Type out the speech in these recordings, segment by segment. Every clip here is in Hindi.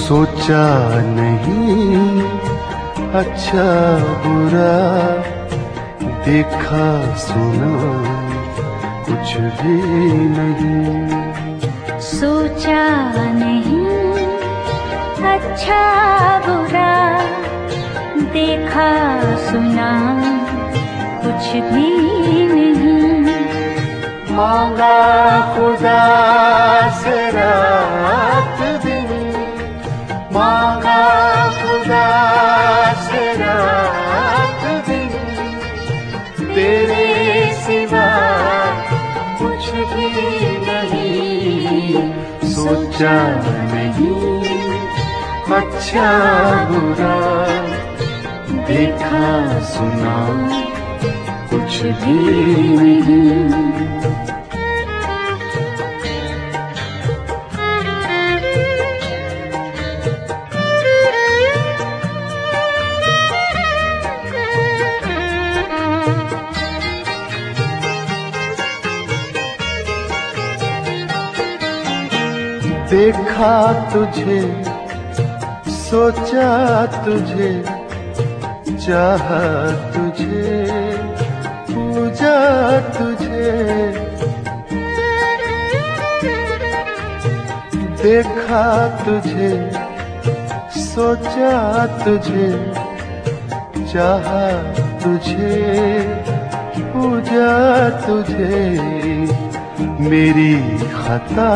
सोचा नहीं अच्छा बुरा, देखा सुना कुछ भी नहीं। सोचा नहीं अच्छा बुरा, देखा सुना कुछ भी नहीं। मांगा खुदा से रात दिन, मांगा खुदा से रात दिन, तेरे सिवा कुछ भी नहीं। सोचा नहीं अच्छा बुरा, देखा सुना कुछ भी नहीं। देखा तुझे, सोचा तुझे, चाहा तुझे, पूजा तुझे। देखा तुझे, सोचा तुझे, चाहा तुझे, पूजा तुझे। मेरी खता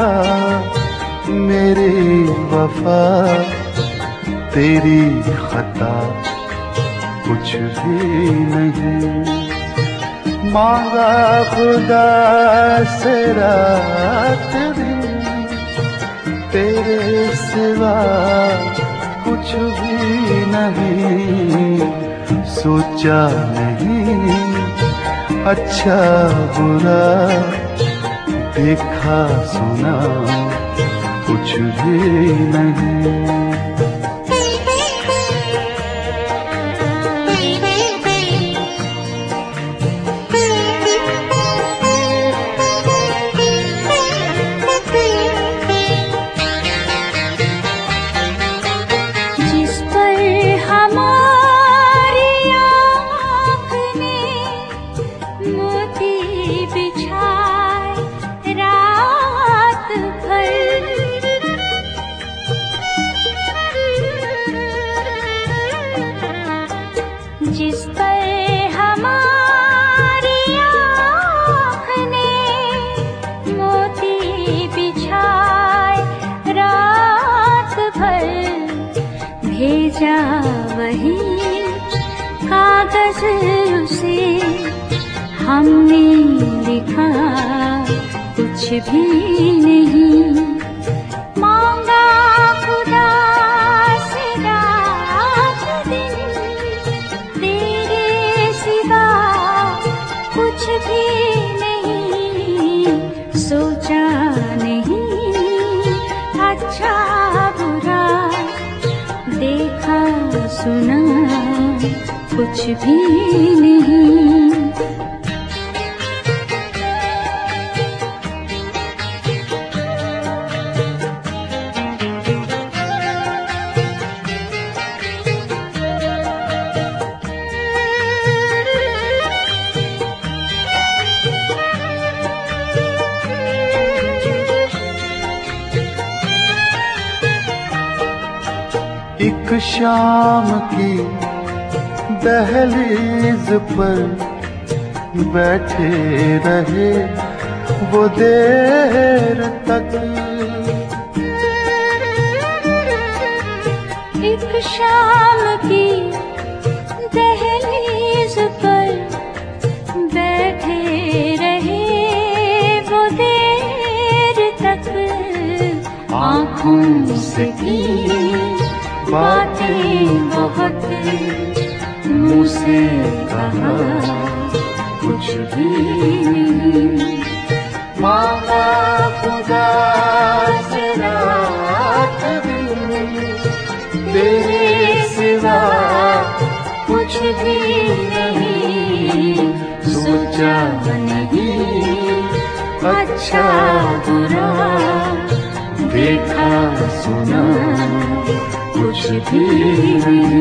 मेरी वफा, तेरी खता कुछ भी नहीं। मांगा खुदा से रात दिन, तेरे सिवा कुछ भी नहीं। सोचा नहीं अच्छा बुरा, देखा सुना कुछ भी नहीं। जिस पर हमारी आँख ने मोती बिछाए रात भर, भेजा वही कागज उसे, हमने लिखा कुछ भी नहीं। मांगा खुदा से रात दिन, तेरे सिवा कुछ भी नहीं। सोचा नहीं अच्छा बुरा, देखा सुना कुछ भी नहीं। एक शाम की दहलीज पर बैठे रहे वो देर तक। एक शाम की दहलीज पर बैठे रहे वो देर तक। आँखों से की बातें बहुत, मुँह से कहा कुछ भी नहीं। मांगा खुदा से रात दिन, तेरे सिवा कुछ भी नहीं। सोचा नहीं अच्छा बुरा, देखा सुना कुछ भी नहीं।